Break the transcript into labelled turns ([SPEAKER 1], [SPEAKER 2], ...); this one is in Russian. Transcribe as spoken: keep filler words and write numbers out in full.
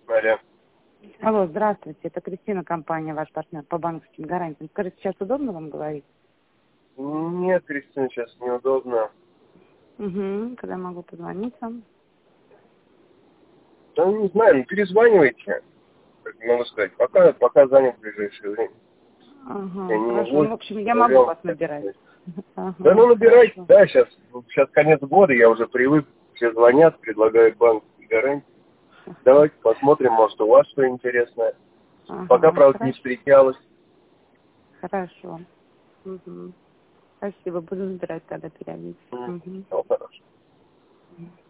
[SPEAKER 1] Алло.
[SPEAKER 2] Алло, здравствуйте. Это Кристина, компания, ваш партнер по банковским гарантиям. Скажите, сейчас удобно вам говорить?
[SPEAKER 1] Нет, Кристина, сейчас неудобно.
[SPEAKER 2] Угу. Когда могу позвонить вам?
[SPEAKER 1] Да не знаю, ну перезванивайте. Как могу сказать, пока, пока занят в ближайшее время.
[SPEAKER 2] Ага,
[SPEAKER 1] Я не
[SPEAKER 2] хорошо.
[SPEAKER 1] могу.
[SPEAKER 2] Ну, в общем, я могу вас набирать. Ага,
[SPEAKER 1] Да ну набирайте,
[SPEAKER 2] хорошо.
[SPEAKER 1] да, сейчас, сейчас конец года, я уже привык, все звонят, предлагают банковские гарантии. Давайте посмотрим, может у вас что интересное. Пока,
[SPEAKER 2] Ага,
[SPEAKER 1] правда, не
[SPEAKER 2] хорошо.
[SPEAKER 1] встречалось.
[SPEAKER 2] Хорошо. Угу. Спасибо, буду набирать тогда периодически.
[SPEAKER 1] М,
[SPEAKER 2] Угу.
[SPEAKER 1] всё хорошо.